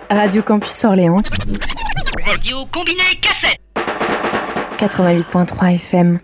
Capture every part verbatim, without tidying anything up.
Radio Campus Orléans. Radio combinée cassette. quatre-vingt-huit point trois F M.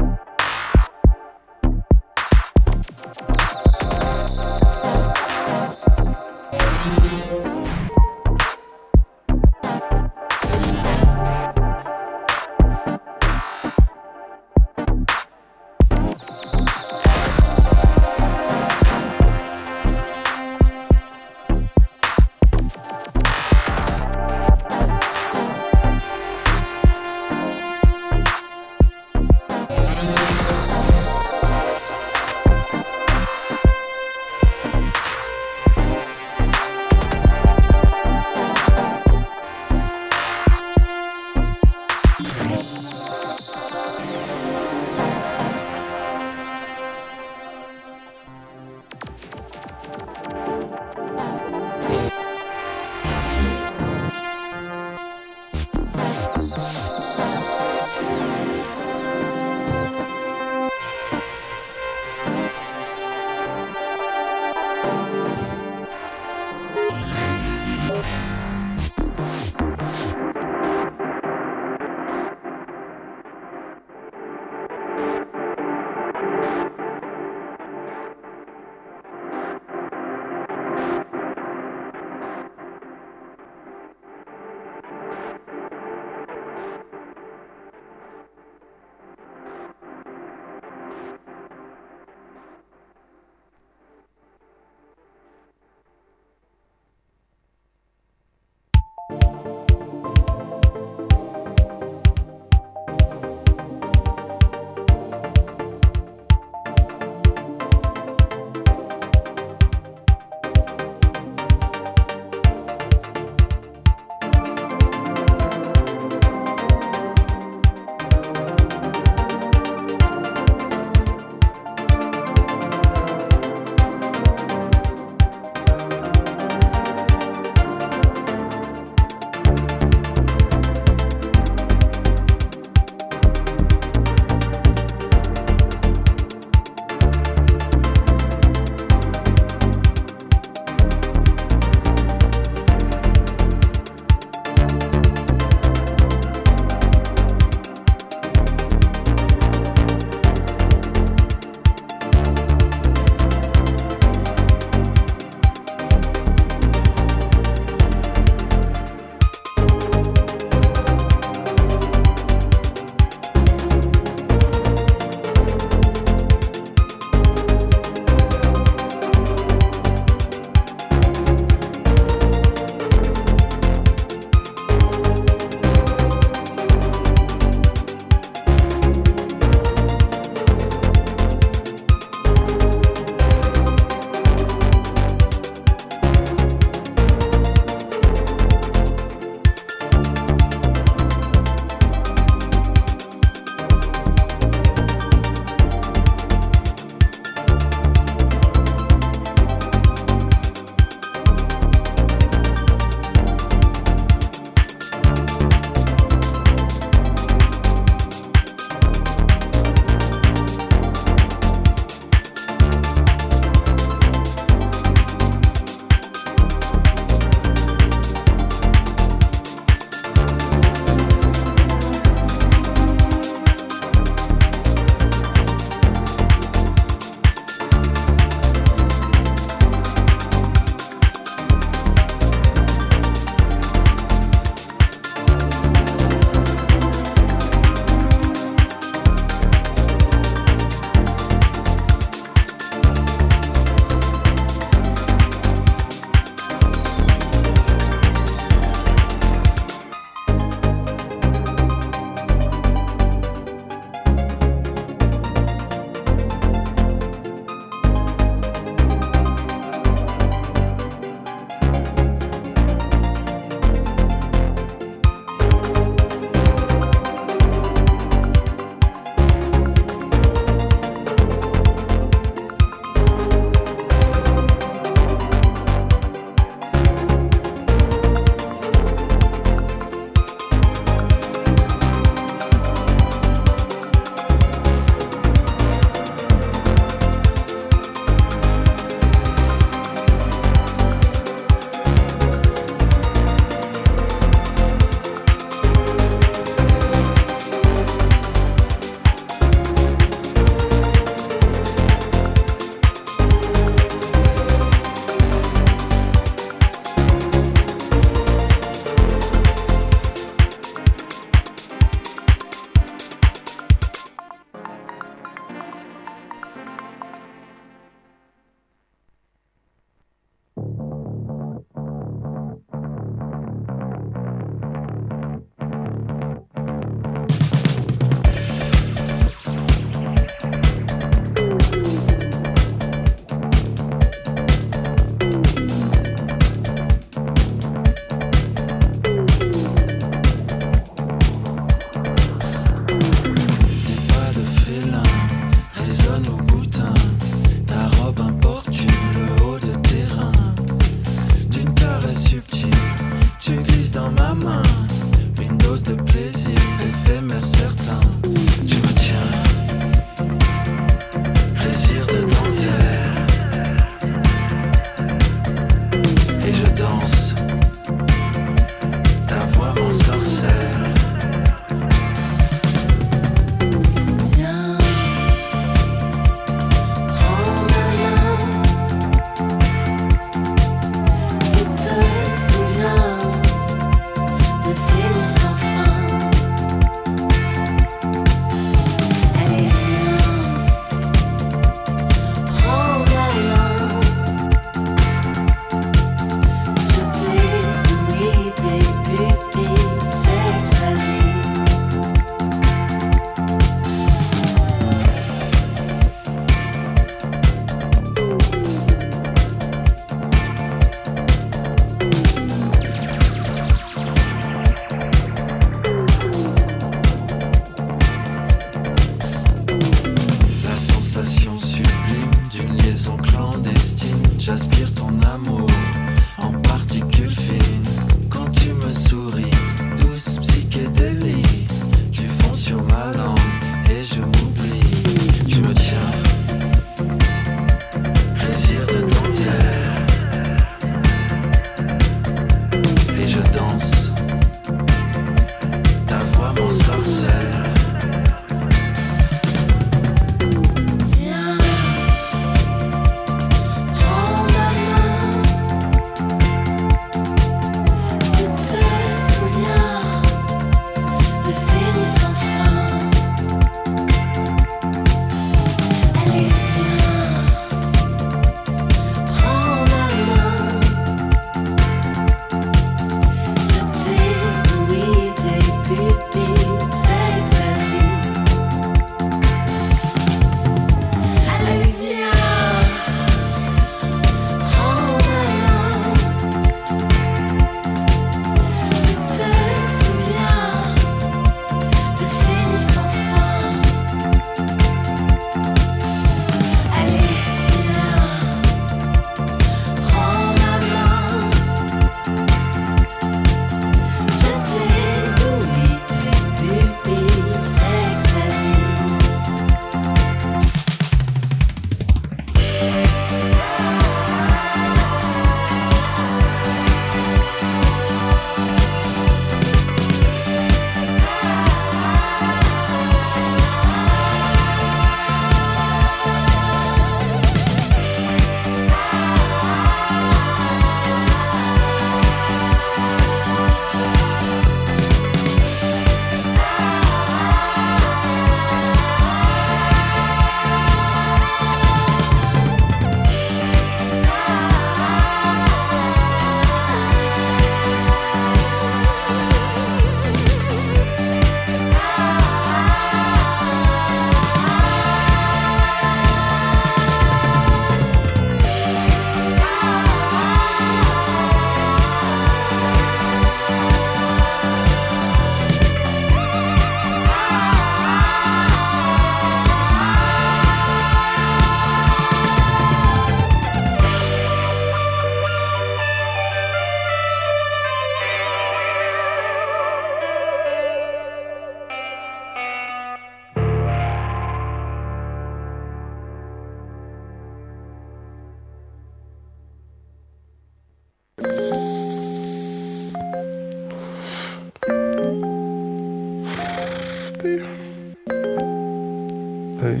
Hey.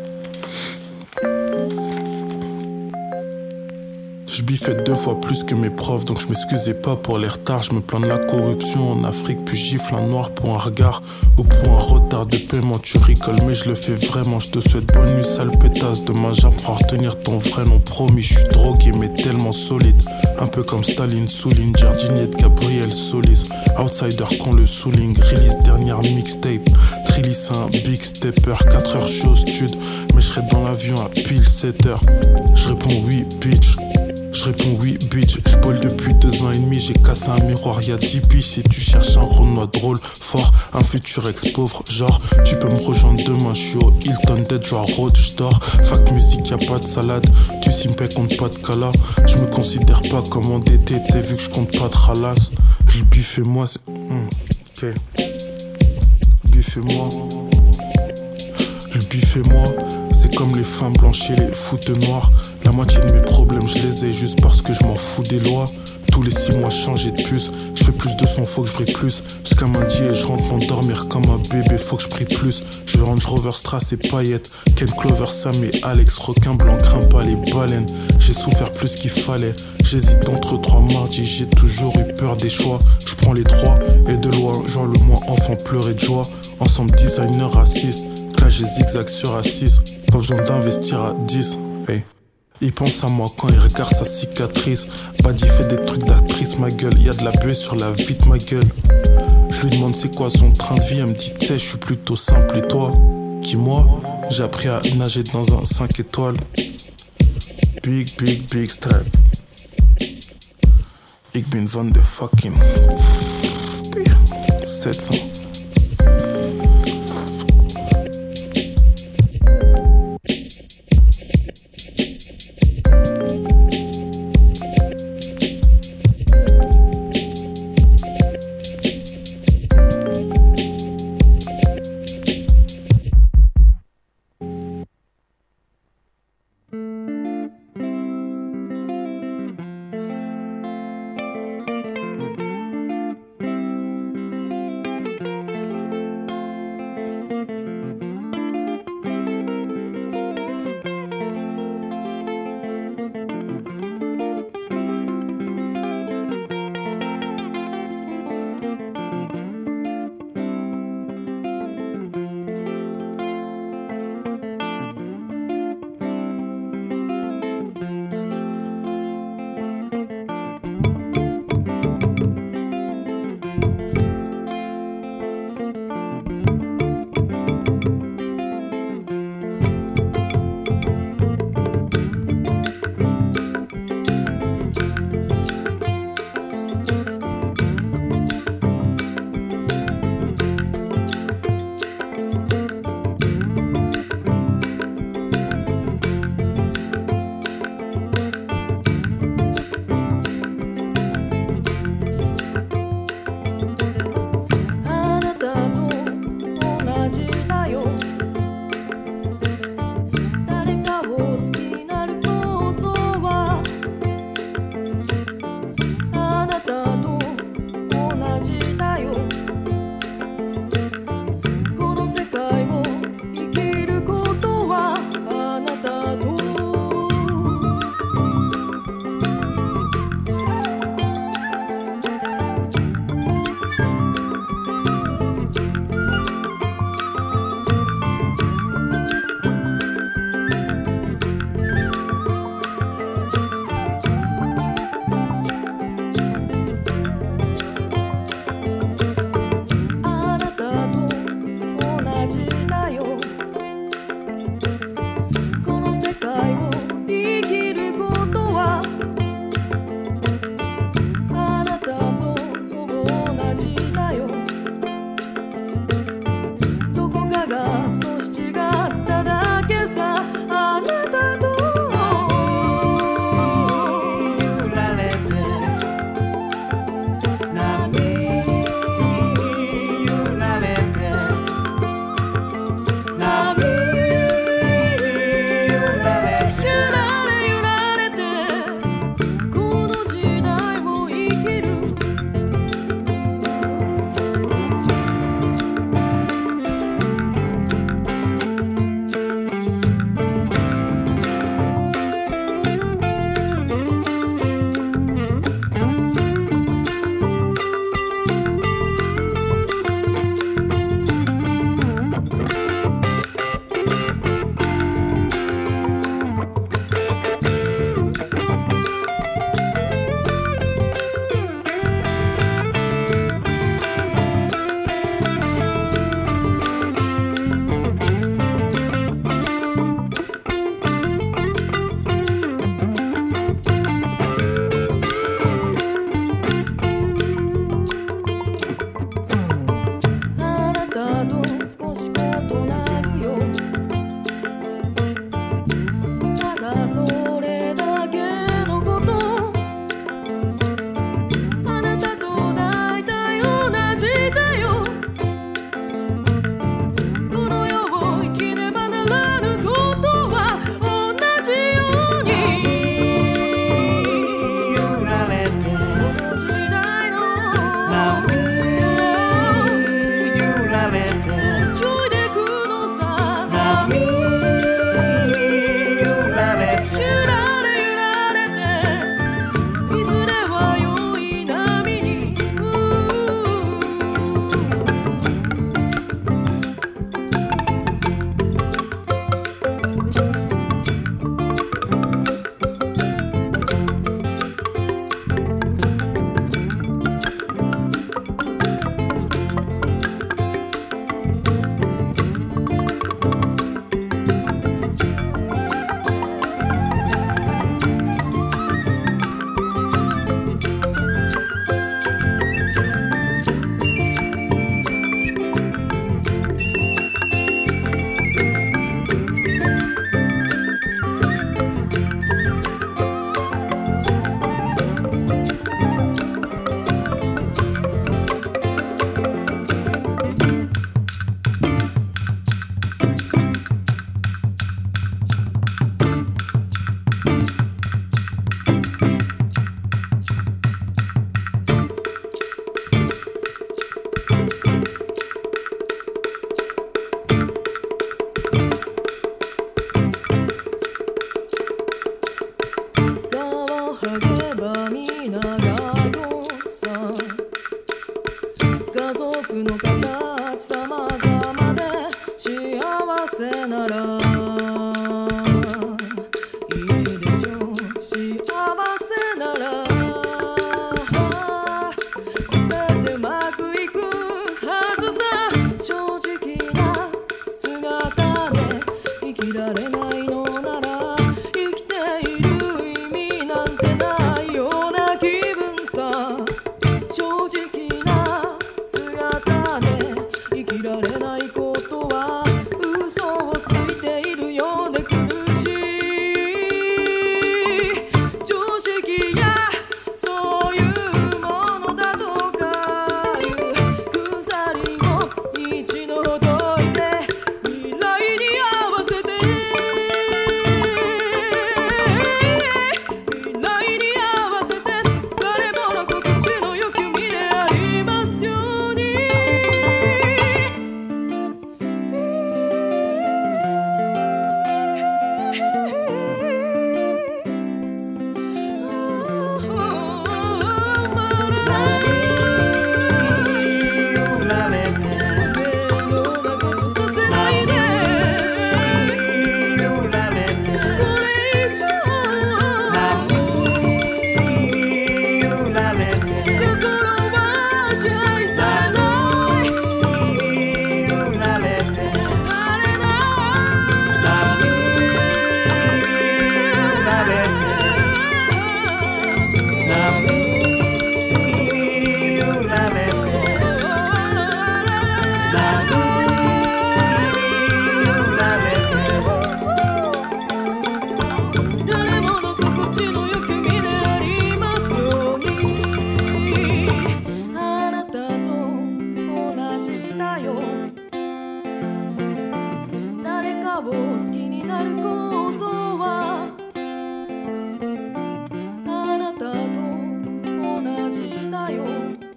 Je biffais deux fois plus que mes profs, donc je m'excusais pas pour les retards. Je me plains de la corruption en Afrique, puis gifle un noir pour un regard ou pour un retard de paiement. Tu rigoles, mais je le fais vraiment. Je te souhaite bonne nuit, sale pétasse. Demain j'apprends à retenir ton vrai nom, promis. Je suis drogué, mais tellement solide. Un peu comme Staline souligne, jardinier de Gabriel Solis. Outsider qu'on le souligne, release dernière mixtape. Trillis un big stepper, quatre heures chaud stud. Mais je serai dans l'avion à pile sept heures. Je réponds oui, bitch. Je réponds oui, bitch. Je bolle depuis deux ans et demi. J'ai cassé un miroir, y'a dix piges. Si tu cherches un Renoir drôle, fort, un futur ex-pauvre, genre, tu peux me rejoindre demain. Je suis au Hilton, Dead Joie Road, j'dors. Fac musique, y'a pas de salade. Tu simpais, compte pas de cala. Je me considère pas comme endetté, t'sais, vu que je compte pas de ralasse. Le bif et moi, c'est. Mmh, ok. Bif et moi. Le bif et moi, c'est comme les femmes blanches et les foutes noires. La moitié de mes problèmes, je les ai juste parce que je m'en fous des lois. Tous les six mois, changer de puce. Je fais plus de son, faut que je brille plus. J'came un dieu et je rentre m'endormir comme un bébé, faut que je prie plus. Je veux Range Rover, Strass et paillettes. Ken Clover, Sam et Alex. Requin blanc, grimpe pas les baleines. J'ai souffert plus qu'il fallait. J'hésite entre trois mardis, j'ai toujours eu peur des choix. Je prends les trois et de loin, genre le moins enfant pleurer de joie. Ensemble designer raciste. Là j'ai zigzag sur A six. Pas besoin d'investir à dix. Hey. Il pense à moi quand il regarde sa cicatrice. Badi fait des trucs d'actrice, ma gueule. Y'a de la buée sur la vie de ma gueule. Je lui demande c'est quoi son train de vie. Elle me dit t'sais, je suis plutôt simple. Et toi? Qui moi? J'ai appris à nager dans un cinq étoiles. Big, big, big strap. Ik ben van de fucking sept cents. 捧げば皆がごっさん家族の形様々で幸せならいいでしょう幸せなら全てうまくいくはずさ正直な姿で生きられないのなら生きている意味なんてないような気分さ正直な姿で生きられないことは嘘をついているようで苦しい常識やそういうものだとかいう鎖を一度解いて未来に合わせて未来に合わせて誰もの心地のよき身でありますように誰もの心地のよき身でありますようにあなたと同じだよ誰かを好きになる構造はあなたと同じだよ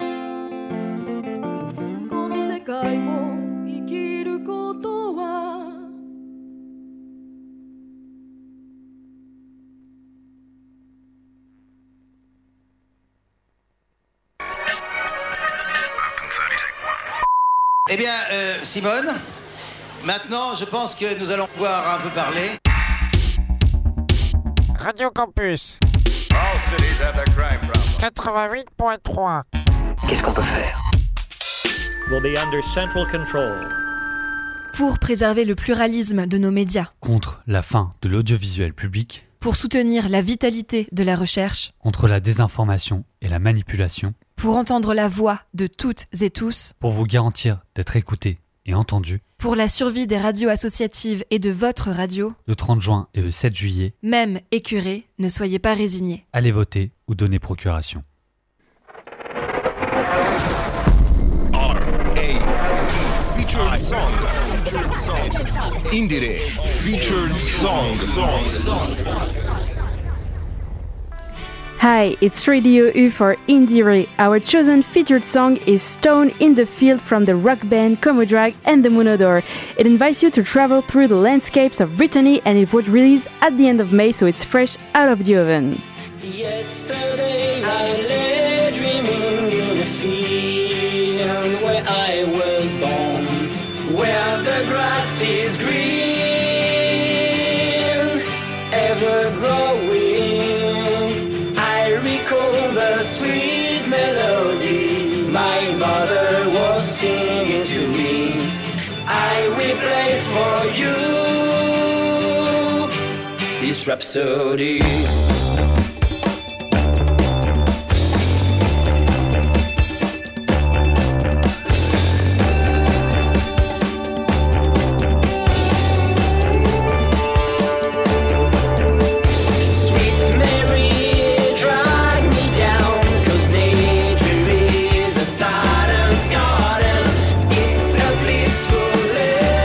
この世界を生きることは Eh bien, euh, Simone, maintenant, je pense que nous allons pouvoir un peu parler. Radio Campus quatre-vingt-huit point trois. Qu'est-ce qu'on peut faire? Will be under central control. Pour préserver le pluralisme de nos médias. Contre la fin de l'audiovisuel public. Pour soutenir la vitalité de la recherche. Contre la désinformation et la manipulation. Pour entendre la voix de toutes et tous. Pour vous garantir d'être écoutés et entendus. Pour la survie des radios associatives et de votre radio. Le trente juin et le sept juillet. Même écurés, ne soyez pas résignés. Allez voter ou donnez procuration. Featured song. Indire. Featured song. Hi, it's Radio U for Indire. Our chosen featured song is Stone in the Field from the rock band Comodrag and the Monodor. It invites you to travel through the landscapes of Brittany and it was released at the end of May, so it's fresh out of the oven. Yesterday I lay dreaming in a field where I was born, where the grass is green, ever growing. I recall the sweet melody my mother was singing to me. I will play for you this rhapsody.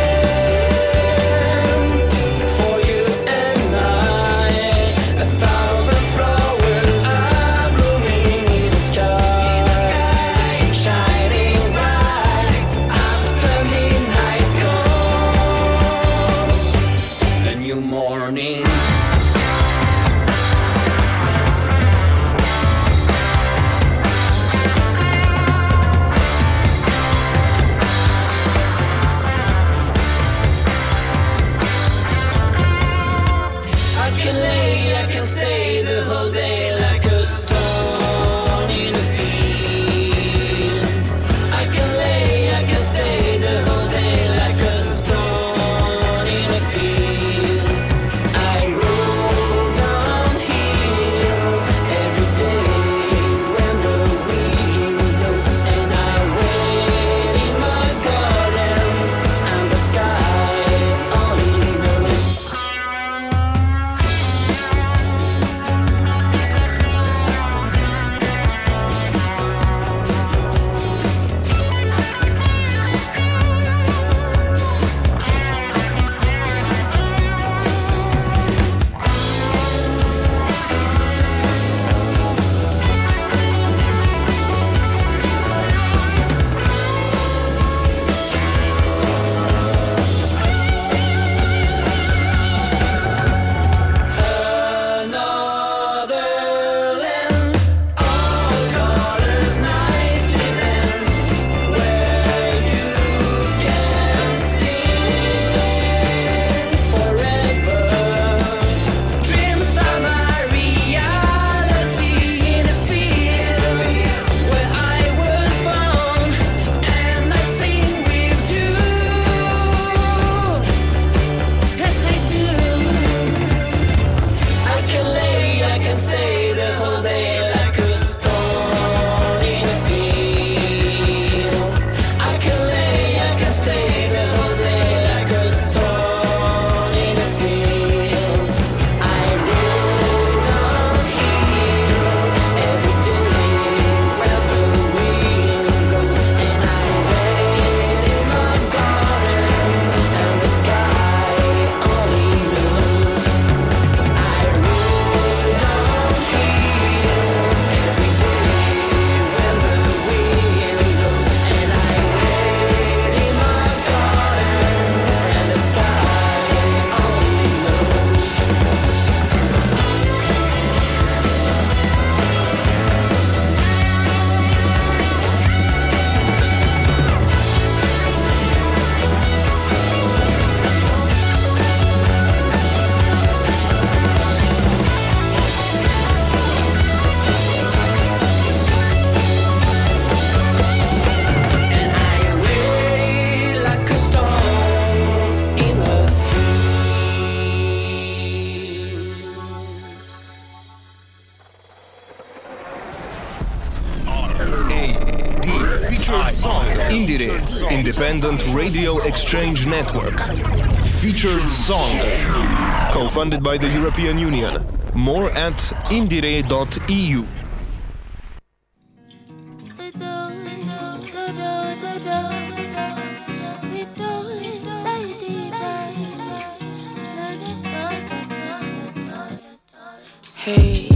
About Featured song. Indire, Independent Radio Exchange Network. Featured song. Co-funded by the European Union. More at indire dot e u. Hey,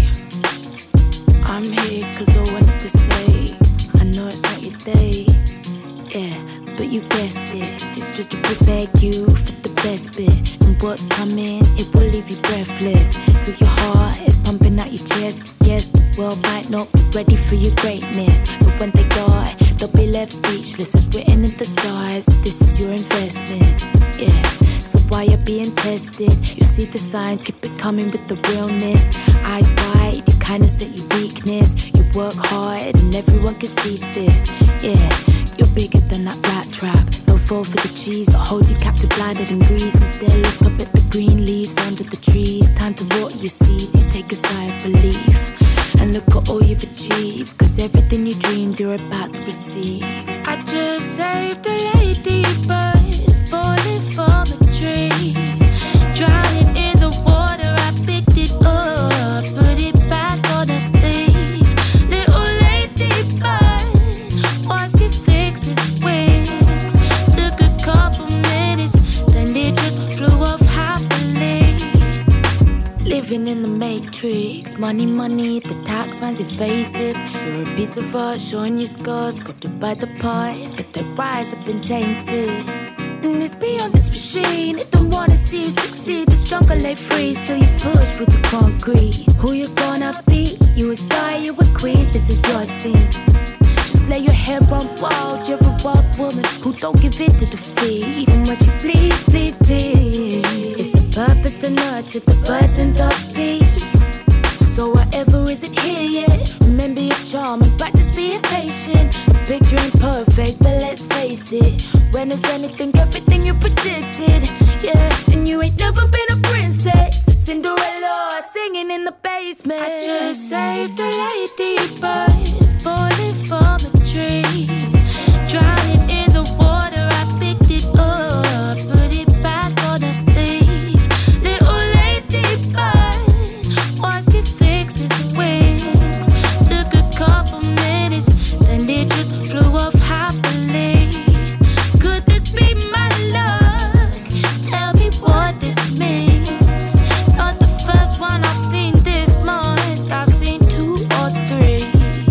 I'm here cause I wanted to say, I know it's not your day, yeah, but you guessed it. It's just to prepare you for the best bit, and what's coming, it will leave you breathless, till your heart is pumping out your chest. Yes, the world might not be ready for your greatness, but when they die, they'll be left speechless. It's written in the stars, this is your investment, yeah. So while you're being tested, you see the signs, keep it coming with the realness. Eyes wide, you kinda set your weakness. You work hard and everyone can see this, yeah. You're bigger than that rat trap. Don't fall for the cheese that holds you captive, blinded in grease. Instead look up at the green leaves under the trees. Time to water your seeds, you take a sigh of relief, and look at all you've achieved, cause everything you dreamed you're about to receive. I just saved a lady bird falling from a tree, drowning in the water. I picked it up, put it back on a leaf. Little lady bird, watched it fix its wings. Took a couple minutes, then it just flew off happily. Living in the matrix, money, money, the tax man's evasive. You're a piece of art, showing your scars, sculpted by the past, but their eyes have been tainted. And it's beyond this machine, it don't wanna see you succeed. The stronger lay free, still you push through the concrete. Who you gonna be? You a star, you a queen, this is your scene. Just lay your hair on wild, you're a wild woman who don't give in to defeat. Even when you please, please, please, it's a purpose to nurture the birds and the bees. So whatever isn't here yet, remember your charm and practice being patient. The picture ain't perfect, but let's face it, when there's anything, everything you predicted, yeah. And you ain't never been a princess, Cinderella singing in the basement. I just saved a lady bird falling from a tree, drowning in the water. I picked it up, put it back on a leaf. Little lady bird, watched it fix its wings. Took a couple minutes, then it just flew off happily. Could this be my luck? Tell me what this means. Not the first one I've seen this month, I've seen two or three.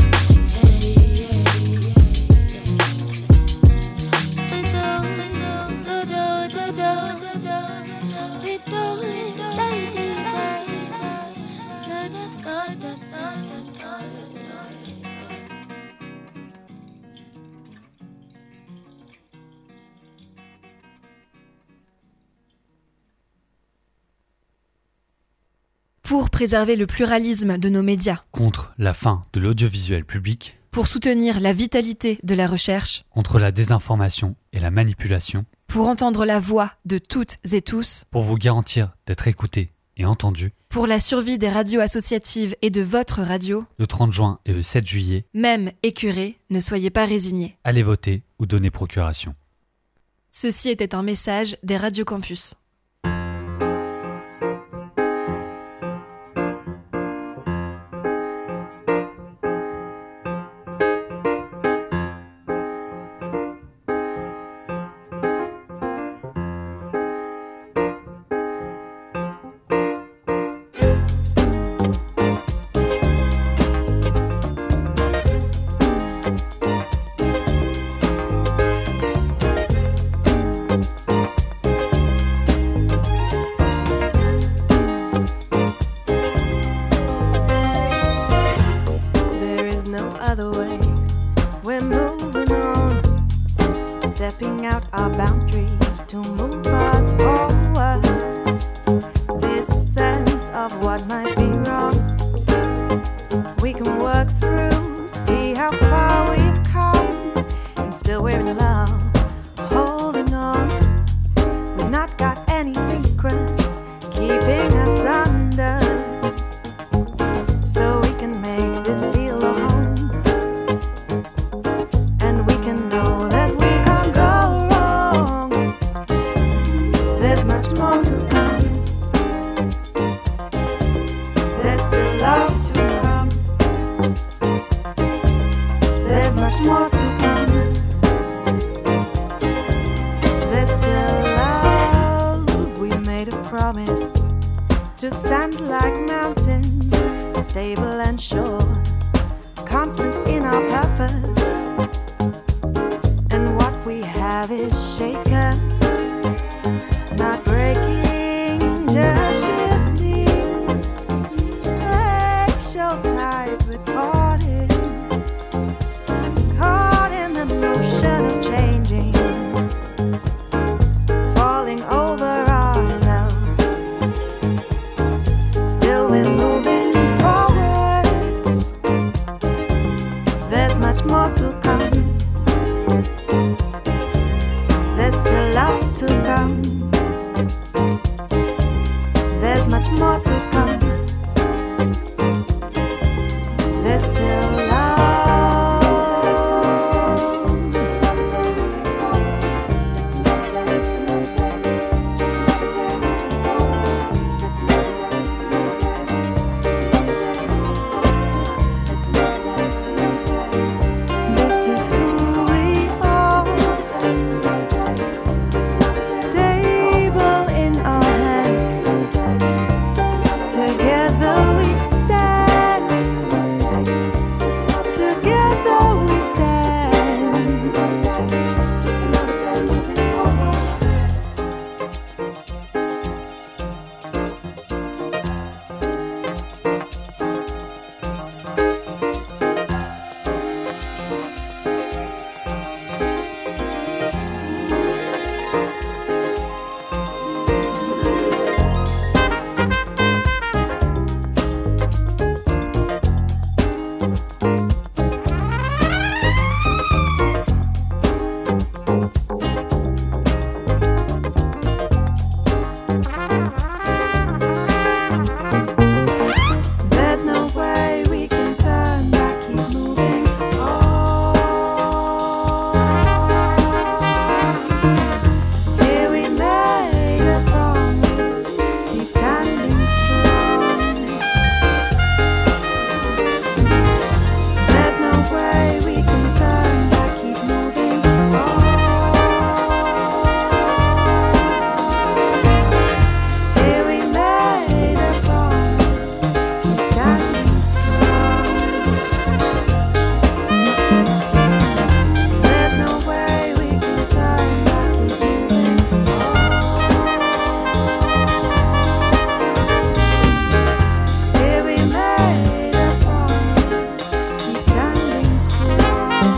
Pour préserver le pluralisme de nos médias, contre la fin de l'audiovisuel public, pour soutenir la vitalité de la recherche, contre la désinformation et la manipulation, pour entendre la voix de toutes et tous, pour vous garantir d'être écoutés et entendus, pour la survie des radios associatives et de votre radio, le trente juin et le sept juillet, même écœurés, ne soyez pas résignés. Allez voter ou donnez procuration. Ceci était un message des Radio Campus. stable and sure, constant in our purpose, and what we have is shaken, not breaking, just shifting, glacial tide, we're caught in, caught in the motion of changing, falling over ourselves, still we're moving forwards, there's much more to come, there's still love to come, there's much more to come, there's still love. This is who we are, stable in our hands, together we stand, together we stand. There's no way we can turn back, keep moving on. Here we made a promise, keep standing strong. There's no way we can turn back, keep moving on. Here we made a promise, keep standing strong. There's no way we can turn back, keep moving on. Here we made a promise, keep standing strong.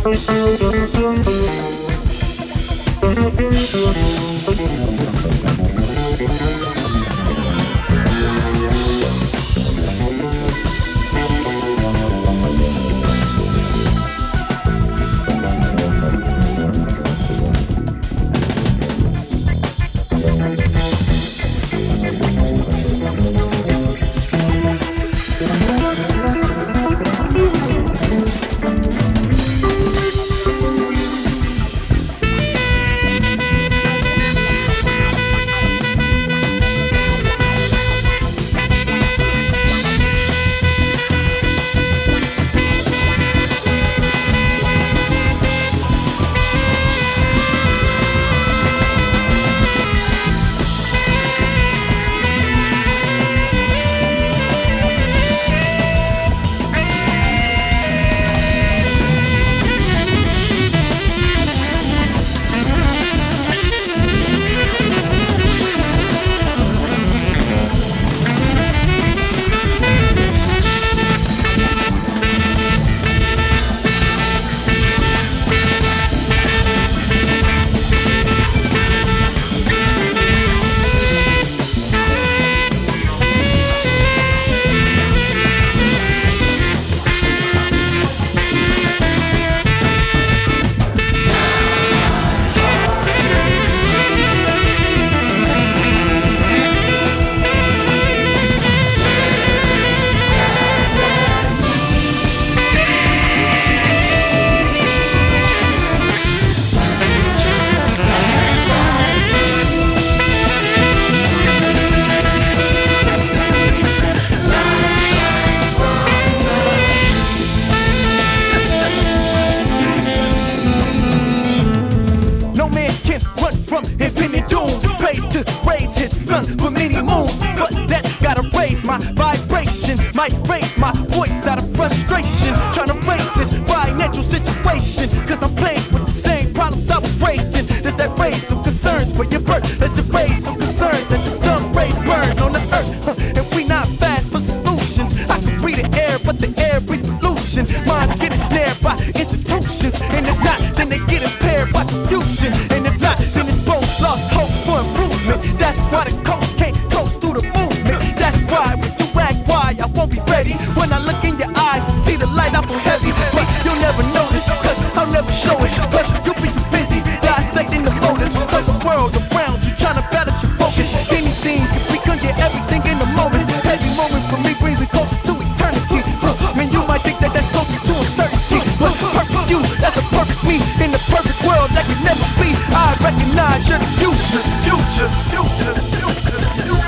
Might raise my voice out of frustration, trying to face this financial situation. Cause I'm playing with the same problems I was raised in. Does that raise some concerns for your birth? Does it raise some concerns that the sun rays burn on the earth? Huh, and we not fast for solutions. I can breathe the air, but the air breathes pollution. Minds get ensnared by institutions. And if not, then they get impaired by confusion. And if not, then it's both lost hope for improvement. That's why the coast can't coast through the movement. That's why when you ask why, I won't be ready. When I look in your eyes and see the light, I feel heavy. But you'll never notice, cause I'll never show it. Cause you'll be too busy dissecting the motives of the world around you, trying to balance your focus. Anything can become your everything in the moment. Every moment for me brings me closer to eternity. Huh, man, you might think that that's closer to uncertainty, but perfect you, that's a perfect me. In the perfect world that can never be, I recognize you're the future. Future, future, future, future.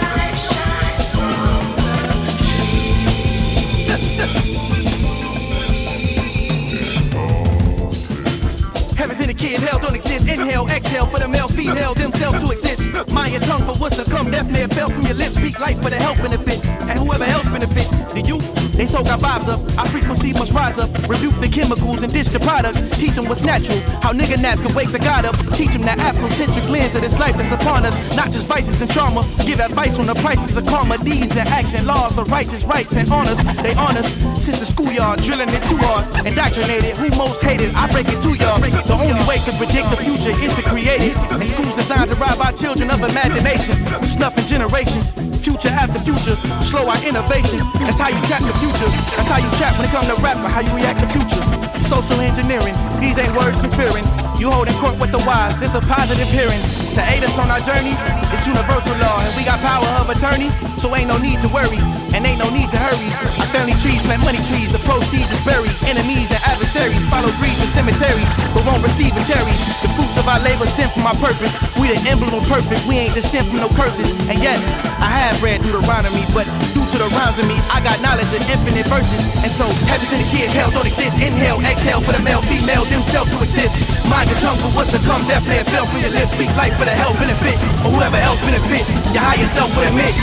Heavens in the kid, hell don't exist. Inhale, exhale for the male, female, themselves to exist. Mind your tongue for what's to come. Death may have fell from your lips. Speak life for the health benefit, and whoever else benefit. The youth, they soak our vibes up. Our frequency must rise up. Rebuke the chemicals and ditch the products. Teach them what's natural. How nigga naps can wake the God up. Teach them that Afrocentric lens of this life that's upon us. Not just vices and trauma. Give advice on the prices of karma. Deeds and action. Laws of righteous rights and honors. They on us since the schoolyard. Drilling it too hard. Indoctrinated. Who most hated? I break it to y'all. The only way to predict the future is to create it. And schools designed to rob our children of imagination. Snuffing generations. Future after future. Slow our innovations. That's how you trap the future. That's how you trap when it comes to rap, but how you react to future. Social engineering. These ain't words for fearing. You holding court with the wise. This a positive hearing. To aid us on our journey, it's universal law. And we got power of attorney, so ain't no need to worry. And ain't no need to hurry. Our family trees plant money trees. The proceeds is buried. Enemies and adversaries follow greed to cemeteries, but won't receive a cherry. The fruits of our labor stem from our purpose. We the emblem of perfect. We ain't descent from no curses. And yes, I have read Deuteronomy, but due to the rhymes of me, I got knowledge of infinite verses. And so, heavens and the kids, hell don't exist. Inhale, exhale for the male, female, themselves to exist. Mind your tongue for what's to come. Death may have fell from your lips. Speak life for the health benefit, or whoever else benefit. Your higher self would admit.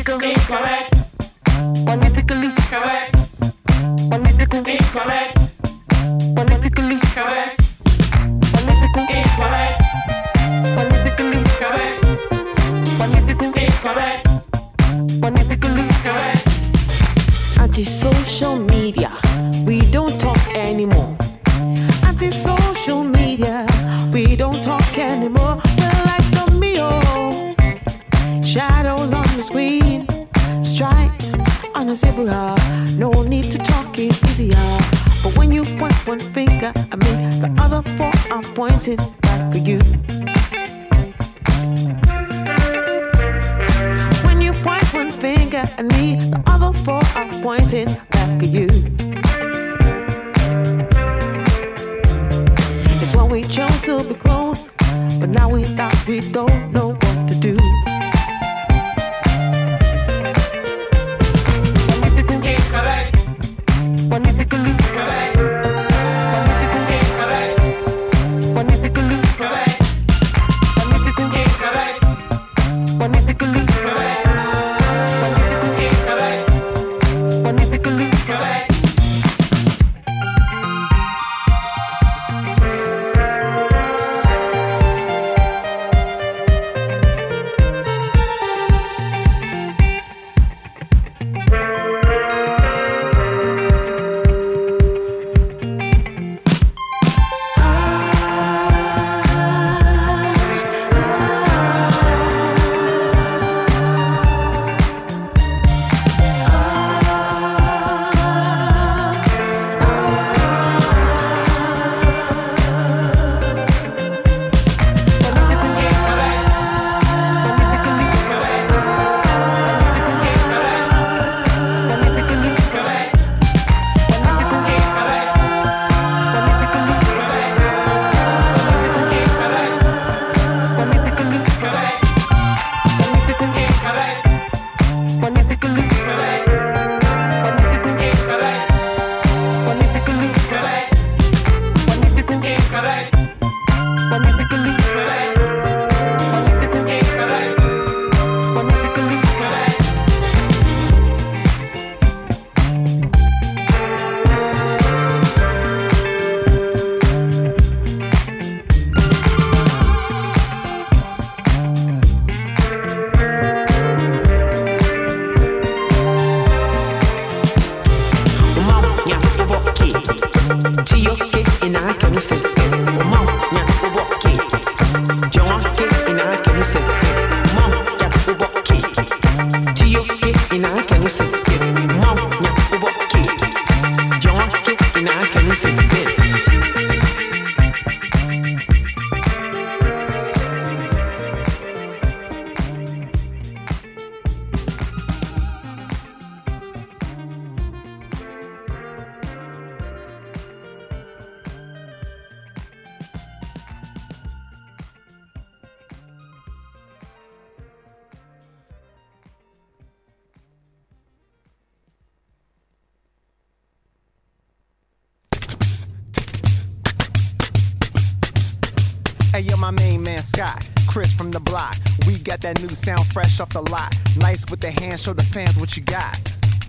Political incorrect. Politically correct. Political incorrect. Politically correct. Political incorrect. Politically correct. Political incorrect. Politically correct. Anti-social media, we don't talk anymore. Anti-social media, we don't talk anymore. We're like some Mio, shadows on the screen, stripes on a zebra. No need to talk, it's easier. But when you point one finger at me, the other four are pointed back at you. When you point one finger at me, the other four are pointed back at you. It's when we chose to be close, but now we thought we don't know what to do. Incorrect. Politically correct. Politically incorrect. Politically correct. Politically incorrect. Politically correct. Politically incorrect. Politically correct. Hey, yo, my main man, Scott. Chris from the block. We got that new sound fresh off the lot. Nice with the hand, show the fans what you got.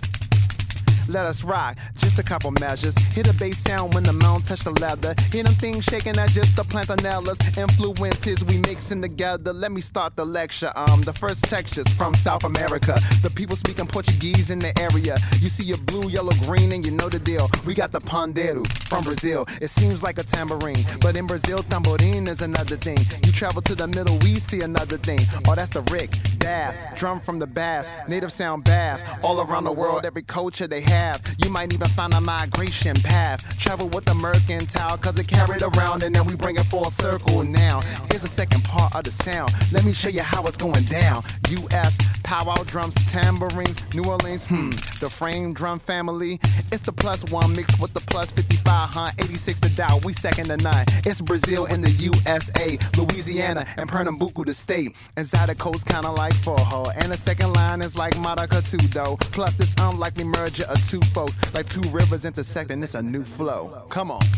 Let us rock, just a couple measures. Hit a bass sound when the mount touch the leather. Hear them things shaking at just the plantanella's influences we mixing together. Let me start the lecture. Um, the first textures from South America. The people speaking Portuguese in the area. You see a blue, yellow, green, and you know the deal. We got the pandeiro from Brazil. It seems like a tambourine, but in Brazil, tambourine is another thing. You travel to the Middle East, see another thing. Oh, that's the Rick, Dab, drum from the bass, native sound bath. All around the world, every culture they have. You might even find a migration path. Travel with the mercantile, cause it carried around and then we bring it full circle now. Here's the second part of the sound. Let me show you how it's going down. U S powwow drums, tambourines, New Orleans, hmm, the frame drum family. It's the plus one mixed with the plus fifty-five, huh? eighty-six to Dow, we second to none. It's Brazil in the U S A, Louisiana and Pernambuco the state. And Zydeco's kinda like Forho, and the second line is like Maracatu though. Plus this unlikely merger of two folks, like two rivers intersecting, it's a new flow. Come on.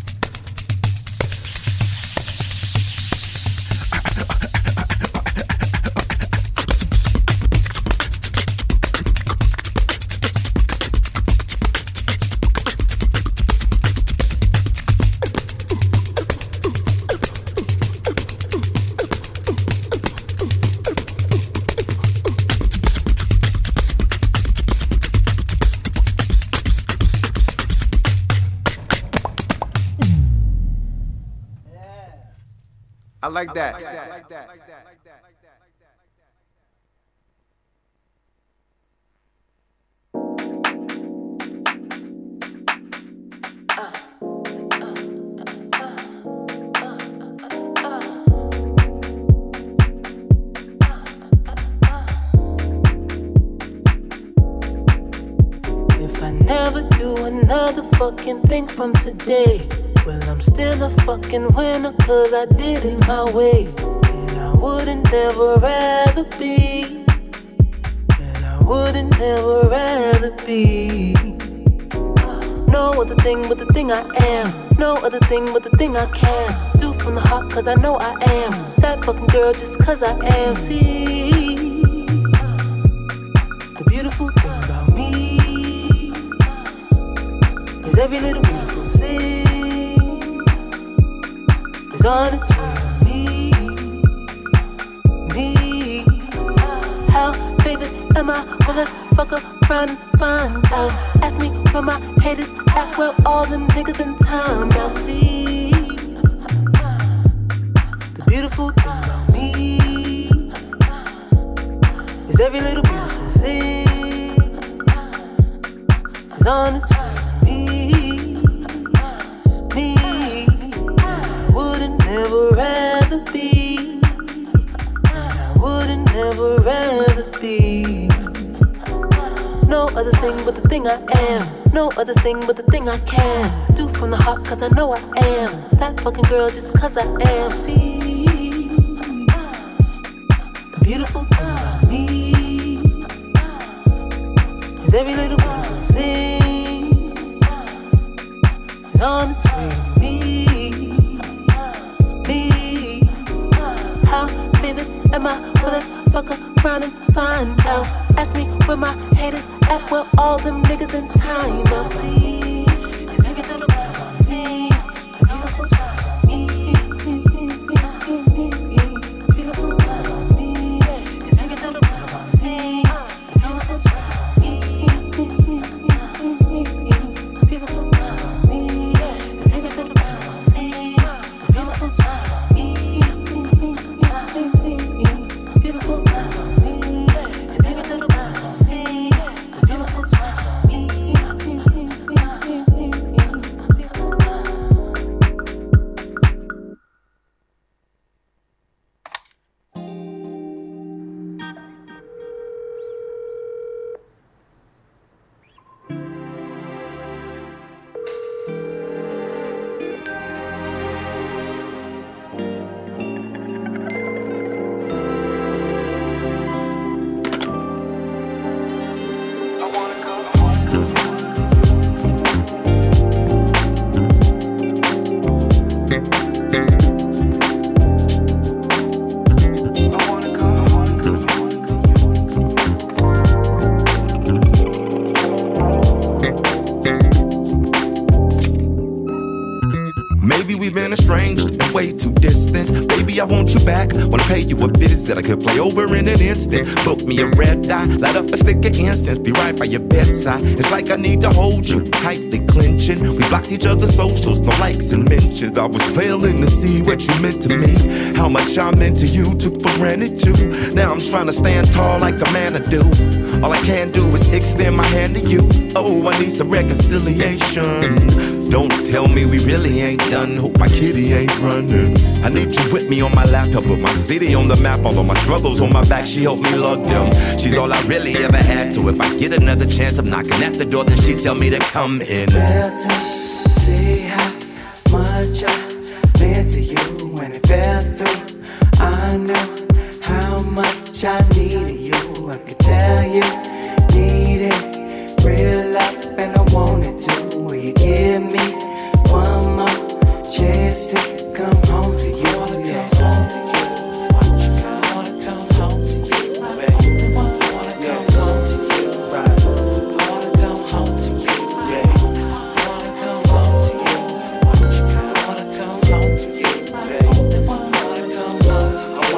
like that. If I never do another fucking thing from today, well, I'm still a fucking winner, cause I did it my way. And I wouldn't never rather be, and I wouldn't never rather be no other thing but the thing I am, no other thing but the thing I can do from the heart, cause I know I am that fucking girl just cause I am. See, the beautiful thing about me is every little beautiful thing is on its way to me, me. How favored am I? Well, let's fuck around and find out. Ask me where my haters at, where all them niggas in time now. See, the beautiful thing about me is every little beautiful thing is on its way. Never rather be, I wouldn't never rather be no other thing but the thing I am, no other thing but the thing I can do from the heart, cause I know I am that fucking girl just cause I am. See, the beautiful thing about me is every little beautiful thing is on its way to me. How vivid am I? Well, let's fuck around and find out. Ask me where my haters at, where all them niggas in time now. See, it's every little beautiful thing, it's beautiful about me, beautiful about me, it's every little beautiful thing, it's beautiful about me, beautiful about me, it's every little beautiful thing, it's beautiful about me. Beautiful about me, it's every little beautiful thing, it's beautiful about me, I want you back, wanna pay you a visit. I could fly over in an instant. Book me a red eye, light up a stick of incense, be right by your bedside. It's like I need to hold you, tightly clenching. We blocked each other's socials, no likes and mentions. I was failing to see what you meant to me, how much I meant to you, took for granted too. Now I'm trying to stand tall like a man to do. All I can do is extend my hand to you. Oh, I need some reconciliation. Don't tell me we really ain't done. Hope my kitty ain't running. I need you with me on my lap, help put my city on the map. All of my struggles on my back, she helped me lug them. She's all I really ever had. So if I get another chance of knocking at the door, then she tell me to come in. Felt to see how much I meant to you when it fell through. I know how much I needed you. I could tell you needed real love, and I wanted to. Will you give me one more chance to come home to you? Yeah.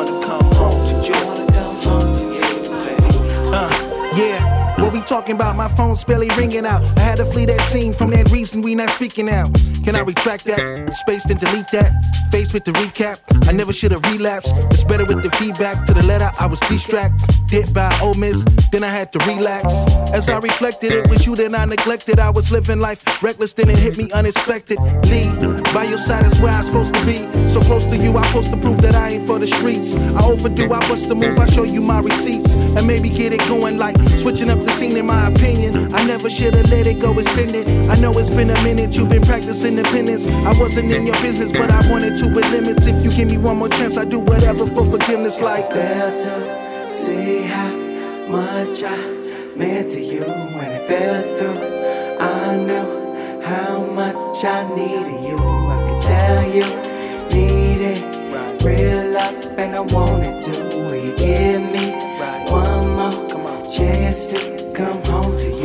Talking about my phone's barely ringing out. I had to flee that scene, from that reason we not speaking out. Can I retract that? Space then delete that. Faced with the recap, I never should have relapsed. It's better with the feedback. To the letter, I was distracted by Ole Miss, then I had to relax. As I reflected, it was you that I neglected. I was living life reckless, then it hit me unexpectedly. By your side is where I'm supposed to be. So close to you, I'm supposed to prove that I ain't for the streets. I overdue, I bust the move, I show you my receipts. And maybe get it going like switching up the scene in my opinion. I never should've let it go, extend it. I know it's been a minute, you've been practicing independence. I wasn't in your business, but I wanted to with limits. If you give me one more chance, I do whatever for forgiveness. Like fail to see how much I meant to you when it fell through. I knew how much I needed you. I could tell you needed real love, and I wanted to. Will you give me one more chance to come home to you?